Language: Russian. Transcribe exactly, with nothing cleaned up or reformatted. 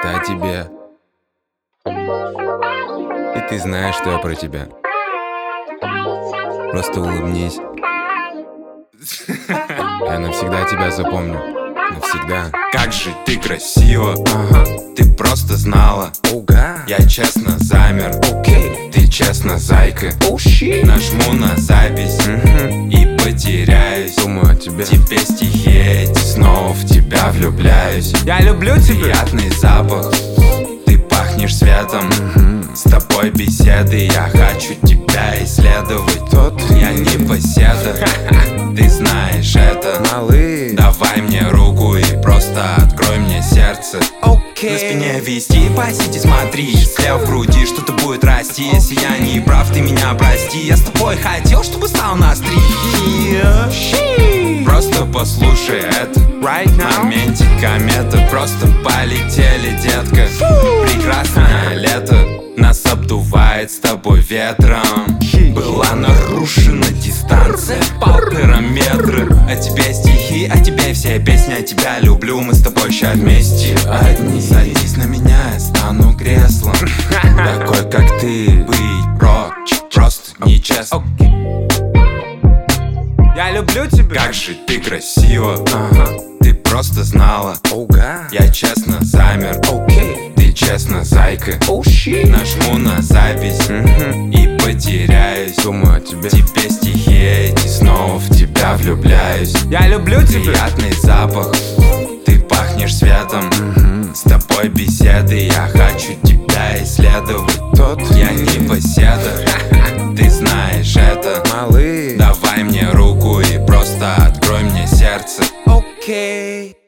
о тебе. И ты знаешь, что я про тебя. Просто улыбнись. Я навсегда тебя запомню. Навсегда. Как же ты красива, Ага. ты просто знала. Уга. Я честно замер, Окей. ты честно зайка. Оу, щит. Нажму на запись Мгм. и потеряюсь. Думаю о тебе. Тебе стихи эти, снова в тебя влюбляюсь. Я люблю тебя. Приятный запах, ты пахнешь светом. Мгм. С тобой беседы, я хочу тебя исследовать. Тот Я не поседа, ты знаешь это. малый. Давай мне руку и просто открой мне сердце. Окей. На спине вести, по сети смотри. Слева в груди что-то будет расти. Если я не прав, ты меня прости. Я с тобой хотел, чтобы стал нас три. Просто послушай это. Right В now. моменте комета. Просто полетели, детка. Прекрасное лето нас обдувает с тобой ветром. Была нарушена дистанция, полтора метра. О тебе стихи, о тебе все песни. О тебя люблю, мы с тобой ща вместе одни. Садись на меня, я стану креслом. Такой, как ты, быть прочь просто нечестно. Я люблю тебя. Как же ты красива, Ага. ты просто знала. Уга. Я честно замер, Окей. ты честно зайка. Оу, щит. Нажму на запись Мгм. и потеряюсь. Думаю о тебе. Тебе стихи эти, снова в тебя влюбляюсь. Я люблю тебя. Приятный запах, ты пахнешь светом. Мгм. С тобой беседы, я хочу тебя исследовать. Тот Я не поседа, ты знаешь это. малый. Давай мне руку и просто открой мне сердце. Окей.